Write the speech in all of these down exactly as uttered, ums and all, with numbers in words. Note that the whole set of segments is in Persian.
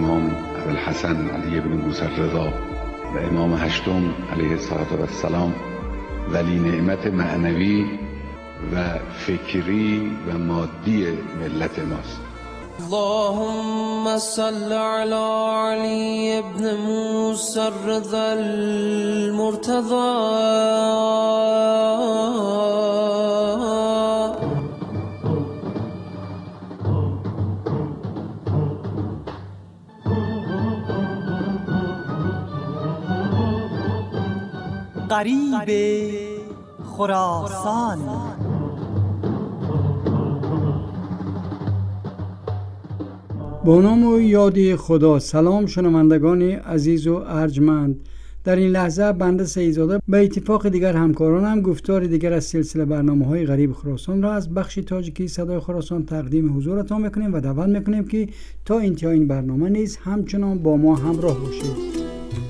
امام ابوالحسن علی بن موسی رضا و امام هشتم علیه السلام ولی نعمت معنوی و فکری و مادی ملت ماست. اللهم صل على علي بن موسى الرضا المرتضى غریب خراسان. با نام و یاد خدا. سلام شنوندگان عزیز و ارجمند. در این لحظه بنده سیدزاده به اتفاق دیگر همکارانم گفتار دیگر از سلسله برنامه‌های غریب خراسان را از بخش تاجیکی صدای خراسان تقدیم حضورتان میکنیم و دعوت میکنیم که تا انتهای این برنامه نیز همچنان با ما همراه باشید.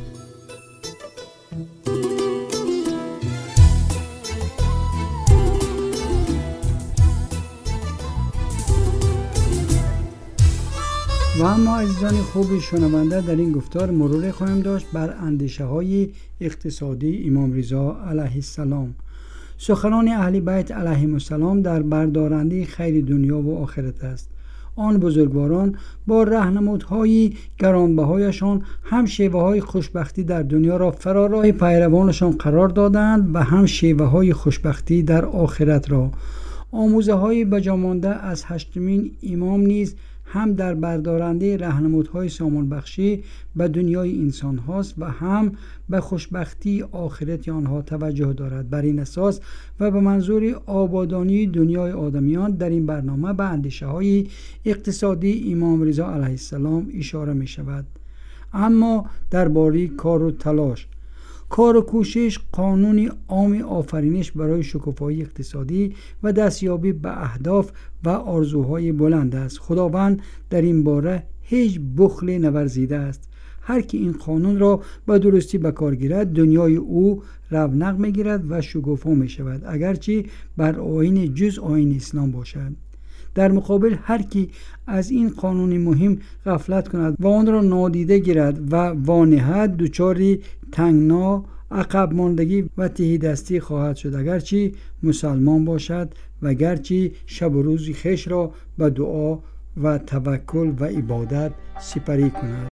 و اما عزیزان خوب شنونده، در این گفتار مرور خواهیم داشت بر اندیشه های اقتصادی امام رضا علیه السلام. سخنان اهل بیت علیهم السلام در بردارنده خیر دنیا و آخرت است. آن بزرگواران با راهنمودهای گرانبهایشان هم شیوه های خوشبختی در دنیا را فراراه پیروانشان قرار دادند و هم شیوه های خوشبختی در آخرت را. آموزه های بجامانده از هشتمین امام نیز هم در بردارنده راهنمودهای سامان بخشی به دنیای انسان هاست و هم به خوشبختی آخرت آنها توجه دارد. بر این اساس و به منظور آبادانی دنیای آدمیان در این برنامه به اندیشه های اقتصادی امام رضا علیه السلام اشاره می شود. اما درباره کار و تلاش، کار و کوشش قانونی عام آفرینش برای شکوفایی اقتصادی و دستیابی به اهداف و آرزوهای بلند است. خداوند در این باره هیچ بخل نورزیده است. هر کی این قانون را به درستی به کار گیرد دنیای او رونق میگیرد و شکوفا می شود، اگرچه بر آیین جز آیین اسلام باشد. در مقابل هر کی از این قانون مهم غفلت کند و آن را نادیده گیرد و وانهد دچار تنگنا، عقب ماندگی و تهیدستی خواهد شد، اگرچه مسلمان باشد و گرچه شب و روز خویش را به دعا و توکل و عبادت سپری کند.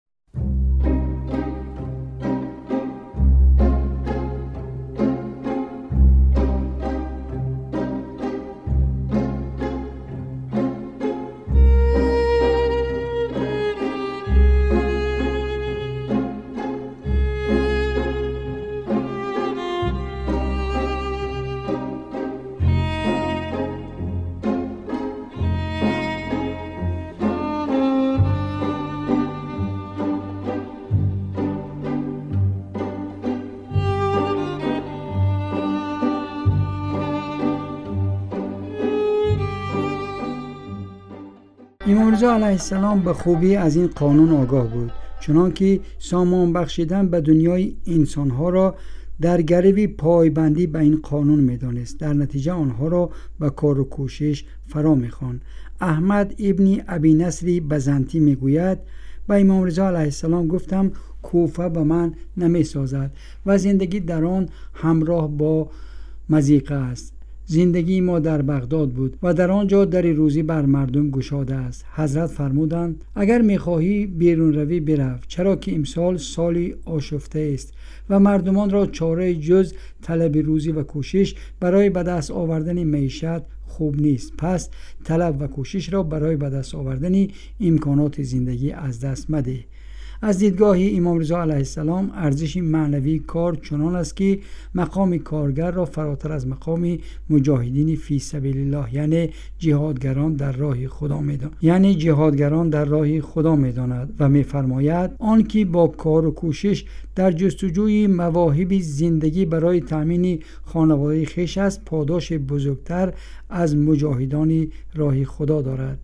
امام رضا علیه السلام به خوبی از این قانون آگاه بود، چنانکه سامان بخشیدن به دنیای انسانها را در گروی پایبندی به این قانون می‌دانست. در نتیجه آنها را به کار و کوشش فرا می‌خواند. احمد ابن ابی نصر بزنطی میگوید به امام رضا علیه السلام گفتم کوفه به من نمی‌سازد و زندگی در آن همراه با مضیقه است. زندگی ما در بغداد بود و در آنجا در روزی بر مردم گشاده است. حضرت فرمودند اگر میخواهی بیرون روی برو، چرا که امسال سالی آشفته است و مردمان را چاره جز طلب روزی و کوشش برای به دست آوردن معیشت خوب نیست. پس طلب و کوشش را برای به دست آوردن امکانات زندگی از دست مده. از دیدگاه امام رضا علیه السلام ارزش معنوی کار چنان است که مقام کارگر را فراتر از مقام مجاهدین فی سبیل الله یعنی جهادگران در راه خدا می‌داند یعنی جهادگران در راه خدا می‌داند و می‌فرماید آن که با کار و کوشش در جستجوی مواهب زندگی برای تامین خانواده خویش است پاداش بزرگتر از مجاهدان راه خدا دارد.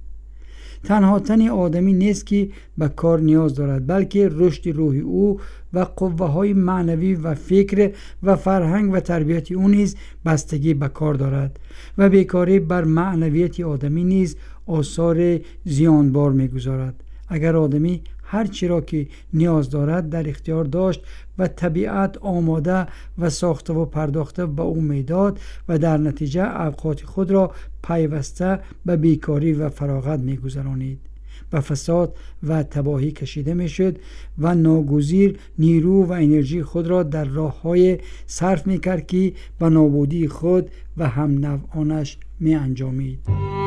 تنها تن آدمی نیست که به کار نیاز دارد، بلکه رشد روحی او و قوه های معنوی و فکر و فرهنگ و تربیت او نیز بستگی به کار دارد و بیکاری بر معنویت آدمی نیز آثار زیانبار می‌گذارد. اگر آدمی هر چی را که نیاز دارد در اختیار داشت و طبیعت آماده و ساخته و پرداخته به او میداد و در نتیجه اوقات خود را پیوسته به بیکاری و فراغت میگذرانید. به فساد و تباهی کشیده میشد و ناگزیر نیرو و انرژی خود را در راه‌های صرف میکرد که به نابودی خود و هم نوعانش می انجامید.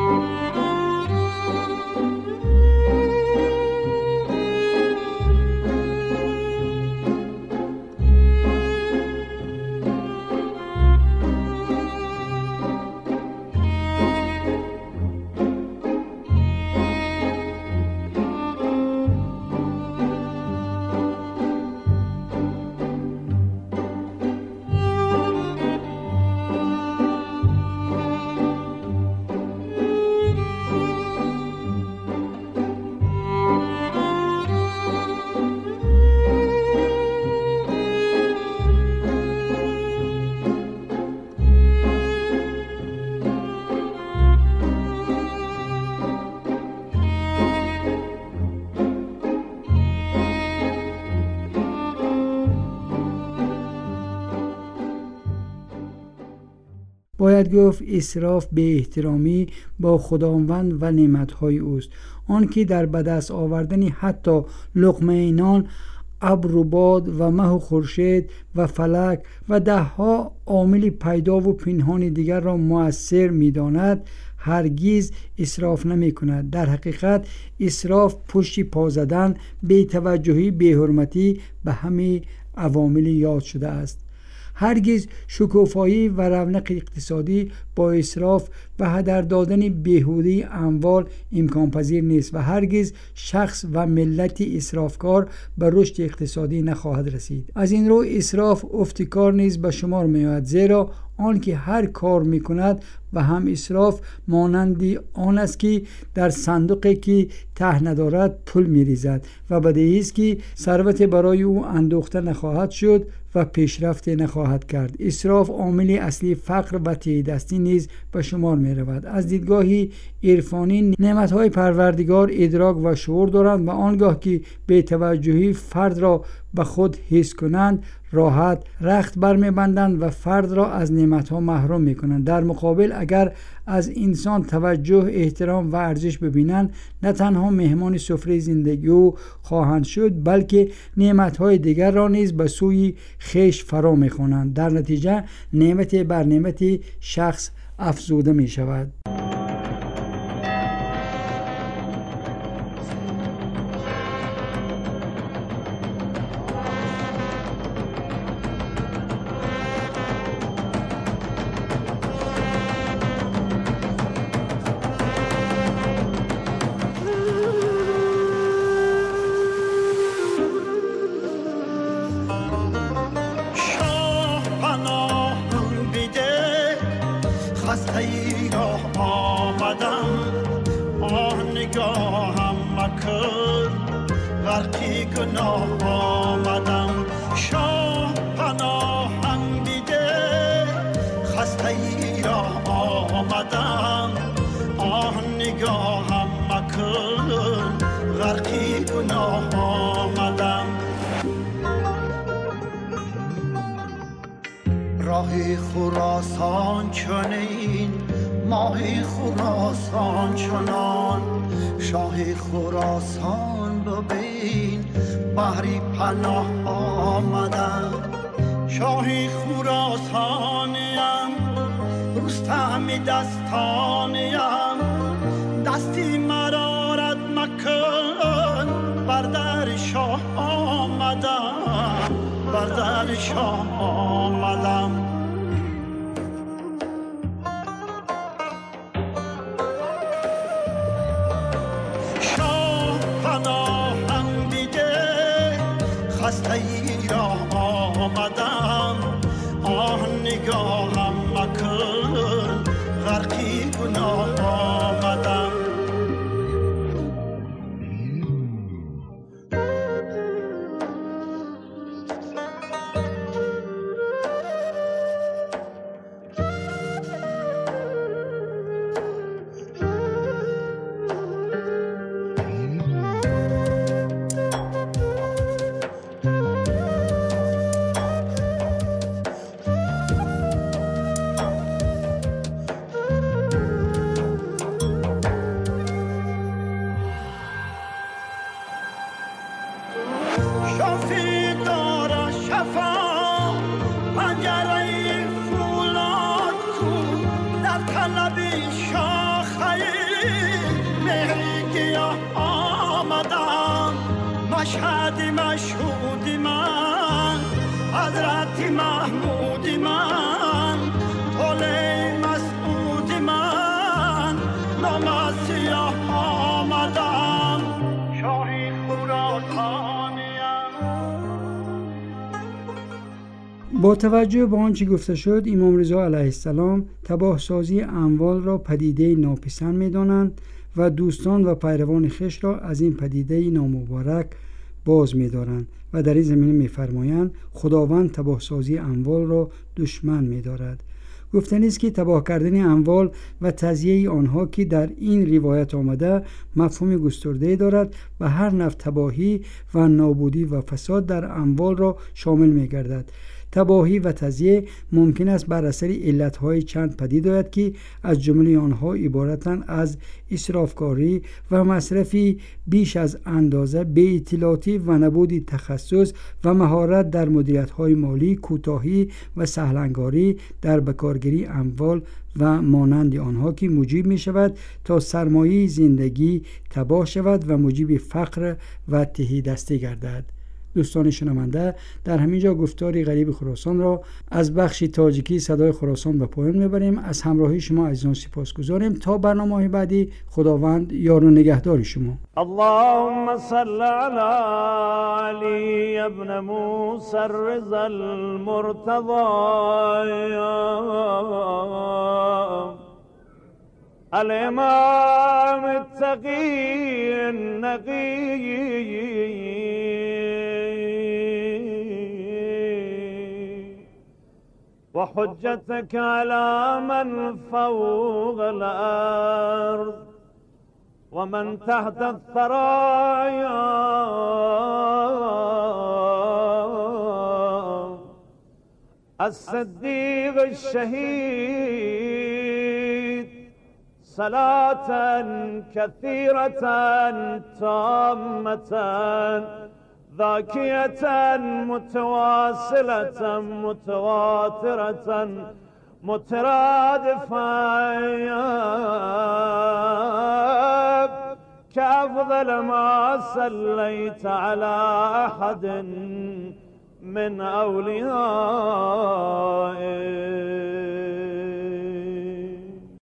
باید گفت اسراف به احترامی با خداوند و نعمتهای اوست. آن که در بدست آوردن حتی لقمه نان، ابر و باد و مه و خورشید و فلک و ده ها عامل پیدا و پنهان دیگر را مؤثر می‌داند، هرگز اسراف نمی کند. در حقیقت اسراف پشت پا زدن، بی‌توجهی، بی‌حرمتی به همه عوامل یاد شده است. هرگز شکوفایی و رونق اقتصادی با اسراف و هدر دادن بیهوده اموال امکان پذیر نیست و هرگز شخص و ملت اسرافکار به رشد اقتصادی نخواهد رسید. از این رو اسراف افتکار نیز به شمار می آید، زیرا آن که هر کار می کند و هم اسراف مانند آن است که در صندوقی که ته ندارد پول می ریزد و بدیهی است که ثروت برای او اندوخته نخواهد شد و پیشرفت نخواهد کرد. اسراف عامل اصلی فقر و تهیدستی نیز به شمار می رود. از دیدگاه عرفانی نعمتهای پروردگار ادراک و شعور دارند و آنگاه که به توجهی فرد را به خود حس کنند راحت رخت برمی بندند و فرد را از نعمتها محروم می کنند. در مقابل اگر از انسان توجه، احترام و ارزش ببینند، نه تنها مهمان سفره زندگی او خواهند شد، بلکه نعمتهای دیگر را نیز به سوی خویش فرا می خوانند. در نتیجه نعمت بر نعمت شخص افزوده می شود. راه خراسان چنین، ماه خراسان چنان، شاه خراسان ببین بحری پناه آمدن. شاه خراسانیم، رستم دستانیم، دستی مرا رد مکن، بر در شاه آمدم، بر در شاه آمدم. شاه پناهم دیده خسته ای را آمدم، آه نگاهم مکن غرقی گناه آمدم. مشهد مشهود من حضرت محمود من طول مسعود من نام سیاه آمدم شاهی خراسانیم. با توجه به آنچه گفته شد، امام رضا علیه السلام تباه سازی اموال را پدیده ناپسند می دانند و دوستان و پیروان خویش را از این پدیده نامبارک باز می دارند و در این زمینه می فرمایند خداوند تباه سازی اموال را دشمن می دارد. گفتنی است که تباه کردن اموال و تضییع آنها که در این روایت آمده مفهوم گسترده دارد و هر نوع تباهی و نابودی و فساد در اموال را شامل می گردد. تباهی و تضییع ممکن است بر اثر علتهای چند پدید آید که از جمله آنها عبارتند از اسرافکاری و مصرفی بیش از اندازه، بی‌اطلاعاتی و نبود تخصص و مهارت در مدیریت‌های مالی، کوتاهی و سهل‌انگاری در بکارگیری اموال و مانند آنها که موجب می شود تا سرمایه زندگی تباه شود و موجب فقر و تهیدستی گردد. دوستان شنونده، در همینجا گفتاری غریب خراسان را از بخش تاجیکی صدای خراسان به پایان میبریم. از همراهی شما عزیزان سپاسگزاریم. تا برنامه بعدی، خداوند یار و نگهدار شما. اللهم صل علی علی ابن موسی الرضا المرتضى الامام التقی النقی وحجتك على من فوق الأرض ومن تحت الثرايا الصديق الشهيد صلاة كثيرة تامة ذاكية متواصلة متواترة مترادفة كأفضل ما صليت على أحد من أولياء